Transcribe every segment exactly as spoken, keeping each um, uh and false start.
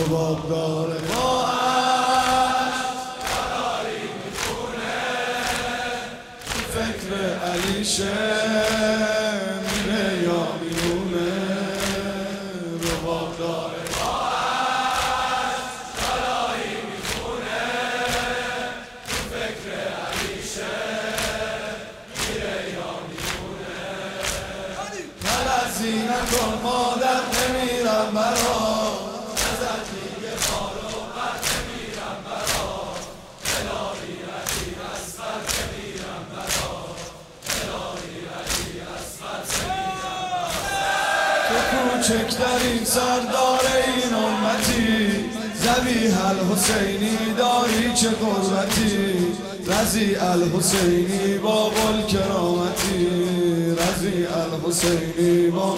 رباب داره با عشق قراری میخونه تو فکر علیشه میره یا میمونه رباب داره با عشق قراری میخونه تو فکر علیشه میره یا میمونه تلزی نکن مادر نمیرم برا ازت میگه خارو قد نمیرم برا الهی علی اسفل نمیرم برا الهی علی اسفل نمیرم برا تو کوچکترین سردار این امتی ذبیح الحسینی داری چه قربتی رضیع الحسینی با گل کرامتی رضیع الحسینی با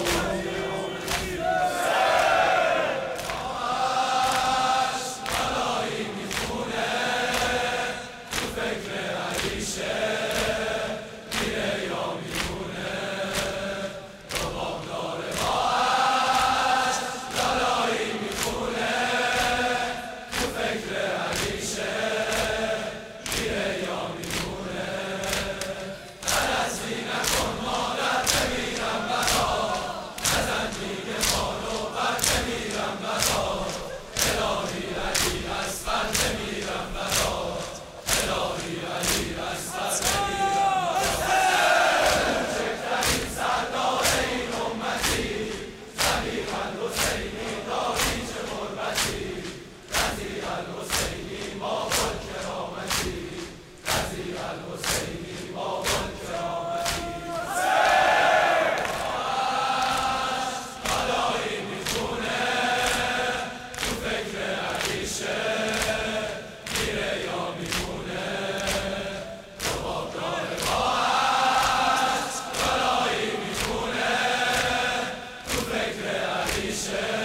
Yeah.